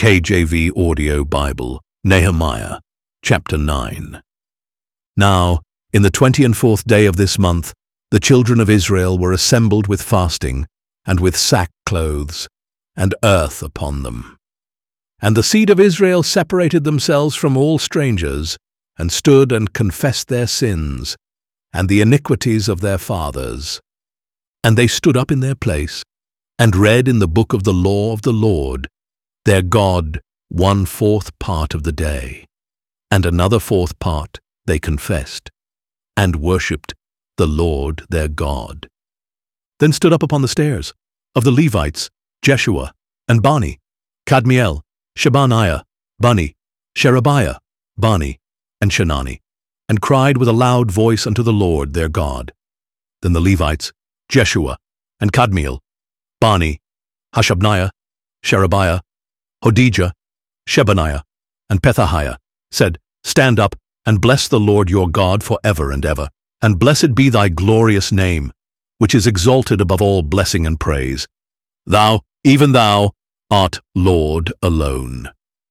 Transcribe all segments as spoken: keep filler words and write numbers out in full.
K J V Audio Bible, Nehemiah, chapter nine. Now, in the twenty and fourth day of this month, the children of Israel were assembled with fasting, and with sackcloths, and earth upon them. And the seed of Israel separated themselves from all strangers, and stood and confessed their sins, and the iniquities of their fathers. And they stood up in their place, and read in the book of the law of the Lord, their God, one fourth part of the day, and another fourth part they confessed, and worshipped the Lord their God. Then stood up upon the stairs of the Levites Jeshua, and Bani, Kadmiel, Shebaniah, Bani, Sherebiah, Bani, and Shenani, and cried with a loud voice unto the Lord their God. Then the Levites Jeshua, and Kadmiel, Bani, Hashabniah, Sherebiah, Hodijah, Shebaniah, and Pethahiah said, Stand up, and bless the Lord your God for ever and ever, and blessed be thy glorious name, which is exalted above all blessing and praise. Thou, even thou, art Lord alone.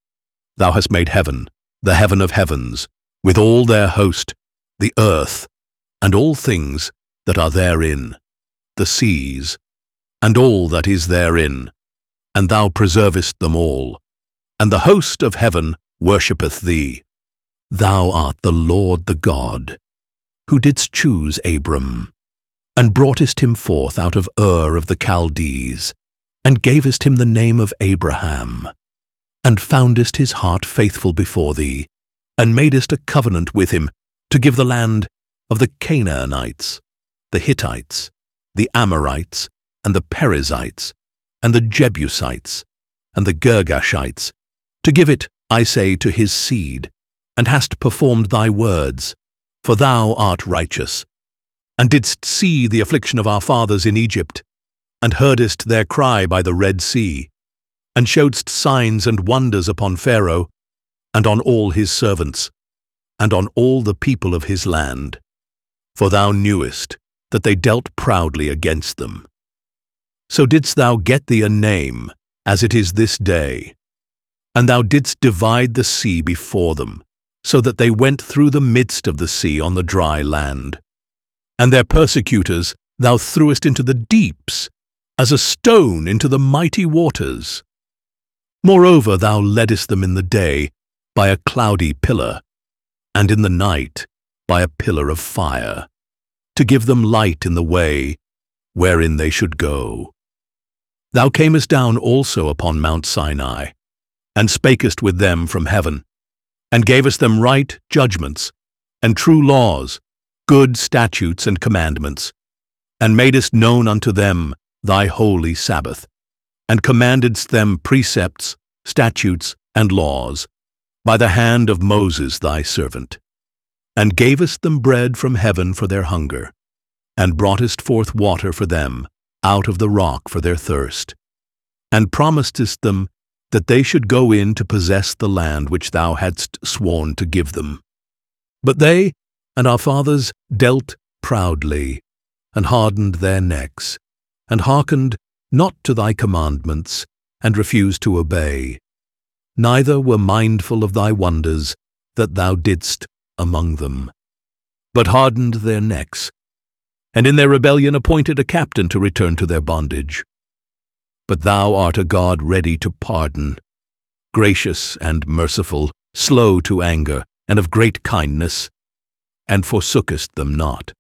Thou hast made heaven, the heaven of heavens, with all their host, the earth, and all things that are therein, the seas, and all that is therein, and thou preservest them all, and the host of heaven worshippeth thee. Thou art the Lord the God, who didst choose Abram, and broughtest him forth out of Ur of the Chaldees, and gavest him the name of Abraham, and foundest his heart faithful before thee, and madest a covenant with him to give the land of the Canaanites, the Hittites, the Amorites, and the Perizzites, and the Jebusites, and the Girgashites, to give it, I say, to his seed, and hast performed thy words, for thou art righteous, and didst see the affliction of our fathers in Egypt, and heardest their cry by the Red Sea, and showedst signs and wonders upon Pharaoh, and on all his servants, and on all the people of his land. For thou knewest that they dealt proudly against them. So didst thou get thee a name, as it is this day, and thou didst divide the sea before them, so that they went through the midst of the sea on the dry land. And their persecutors thou threwest into the deeps, as a stone into the mighty waters. Moreover, thou leddest them in the day by a cloudy pillar, and in the night by a pillar of fire, to give them light in the way wherein they should go. Thou camest down also upon Mount Sinai, and spakest with them from heaven, and gavest them right judgments, and true laws, good statutes and commandments, and madest known unto them thy holy Sabbath, and commandedst them precepts, statutes, and laws, by the hand of Moses thy servant, and gavest them bread from heaven for their hunger, and broughtest forth water for them out of the rock for their thirst, and promisedst them that they should go in to possess the land which thou hadst sworn to give them. But they and our fathers dealt proudly, and hardened their necks, and hearkened not to thy commandments, and refused to obey, neither were mindful of thy wonders that thou didst among them, but hardened their necks, and in their rebellion appointed a captain to return to their bondage. But thou art a God ready to pardon, gracious and merciful, slow to anger, and of great kindness, and forsookest them not.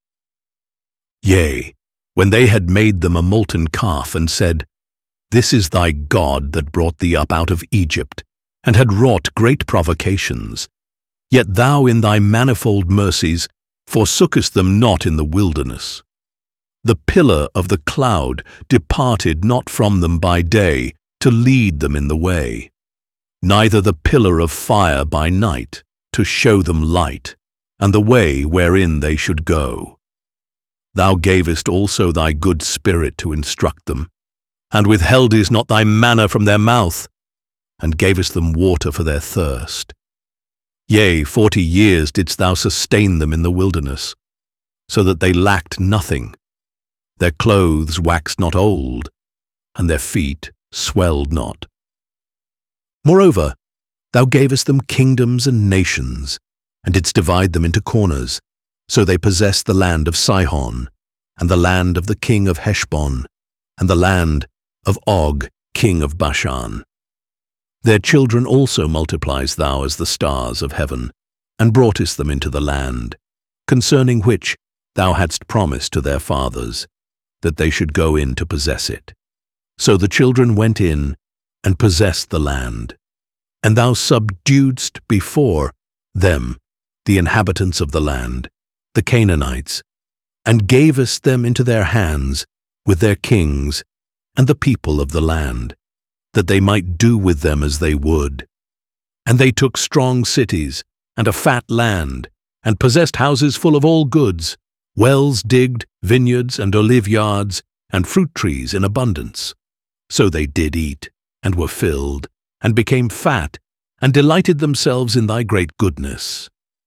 Yea, when they had made them a molten calf, and said, This is thy God that brought thee up out of Egypt, and had wrought great provocations, yet thou in thy manifold mercies forsookest them not in the wilderness. The pillar of the cloud departed not from them by day to lead them in the way, neither the pillar of fire by night to show them light, and the way wherein they should go. Thou gavest also thy good spirit to instruct them, and withheldest not thy manna from their mouth, and gavest them water for their thirst. Yea, forty years didst thou sustain them in the wilderness, so that they lacked nothing. Their clothes waxed not old, and their feet swelled not. Moreover, thou gavest them kingdoms and nations, and didst divide them into corners, so they possessed the land of Sihon, and the land of the king of Heshbon, and the land of Og, king of Bashan. Their children also multipliest thou as the stars of heaven, and broughtest them into the land, concerning which thou hadst promised to their fathers, that they should go in to possess it. So the children went in and possessed the land, and thou subduedst before them the inhabitants of the land, the Canaanites, and gavest them into their hands with their kings and the people of the land, that they might do with them as they would. And they took strong cities and a fat land, and possessed houses full of all goods, wells digged, vineyards and oliveyards, and fruit trees in abundance. So they did eat, and were filled, and became fat, and delighted themselves in thy great goodness.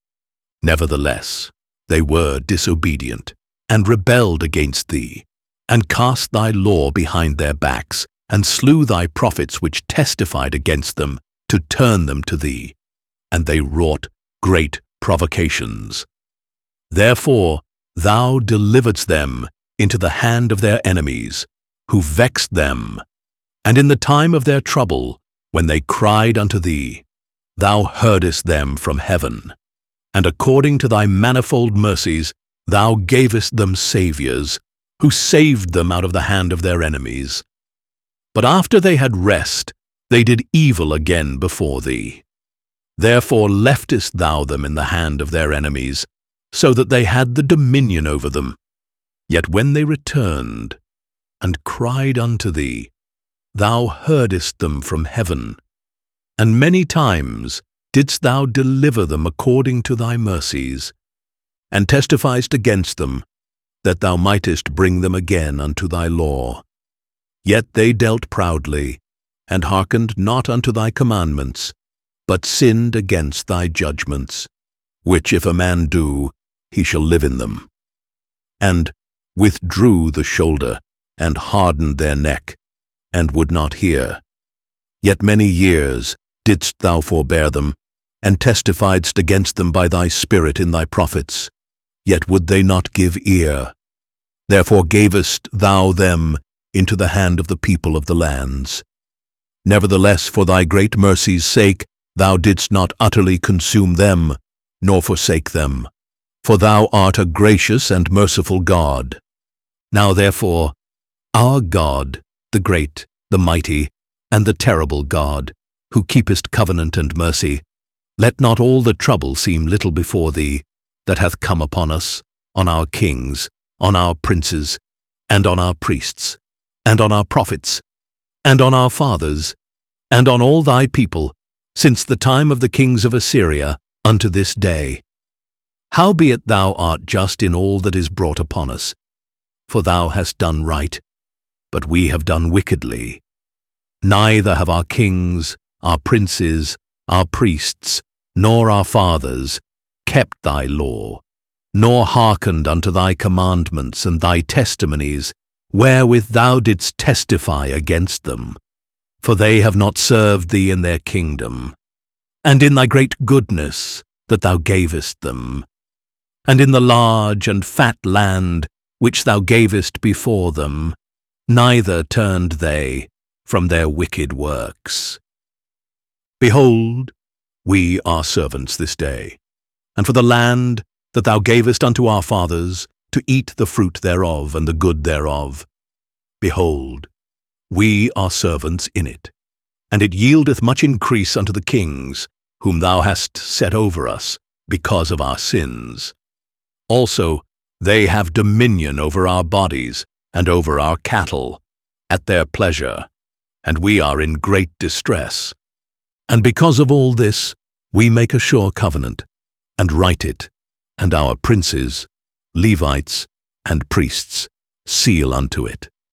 Nevertheless, they were disobedient, and rebelled against thee, and cast thy law behind their backs, and slew thy prophets which testified against them, to turn them to thee, and they wrought great provocations. Therefore thou deliveredst them into the hand of their enemies, who vexed them. And in the time of their trouble, when they cried unto thee, thou heardest them from heaven. And according to thy manifold mercies, thou gavest them saviours, who saved them out of the hand of their enemies. But after they had rest, they did evil again before thee. Therefore leftest thou them in the hand of their enemies, so that they had the dominion over them. Yet when they returned, and cried unto thee, thou heardest them from heaven, and many times didst thou deliver them according to thy mercies, and testifiedst against them, that thou mightest bring them again unto thy law. Yet they dealt proudly, and hearkened not unto thy commandments, but sinned against thy judgments, which if a man do, he shall live in them. And withdrew the shoulder, and hardened their neck, and would not hear. Yet many years didst thou forbear them, and testifiedst against them by thy Spirit in thy prophets, yet would they not give ear. Therefore gavest thou them into the hand of the people of the lands. Nevertheless, for thy great mercy's sake, thou didst not utterly consume them, nor forsake them. For thou art a gracious and merciful God. Now therefore, our God, the great, the mighty, and the terrible God, who keepest covenant and mercy, let not all the trouble seem little before thee, that hath come upon us, on our kings, on our princes, and on our priests, and on our prophets, and on our fathers, and on all thy people, since the time of the kings of Assyria unto this day. Howbeit thou art just in all that is brought upon us, for thou hast done right, but we have done wickedly. Neither have our kings, our princes, our priests, nor our fathers kept thy law, nor hearkened unto thy commandments and thy testimonies, wherewith thou didst testify against them. For they have not served thee in their kingdom, and in thy great goodness that thou gavest them, and in the large and fat land which thou gavest before them, neither turned they from their wicked works. Behold, we are servants this day, and for the land that thou gavest unto our fathers, to eat the fruit thereof and the good thereof. Behold, we are servants in it, and it yieldeth much increase unto the kings, whom thou hast set over us, because of our sins. Also, they have dominion over our bodies, and over our cattle, at their pleasure, and we are in great distress. And because of all this, we make a sure covenant, and write it, and our princes, Levites, and priests seal unto it.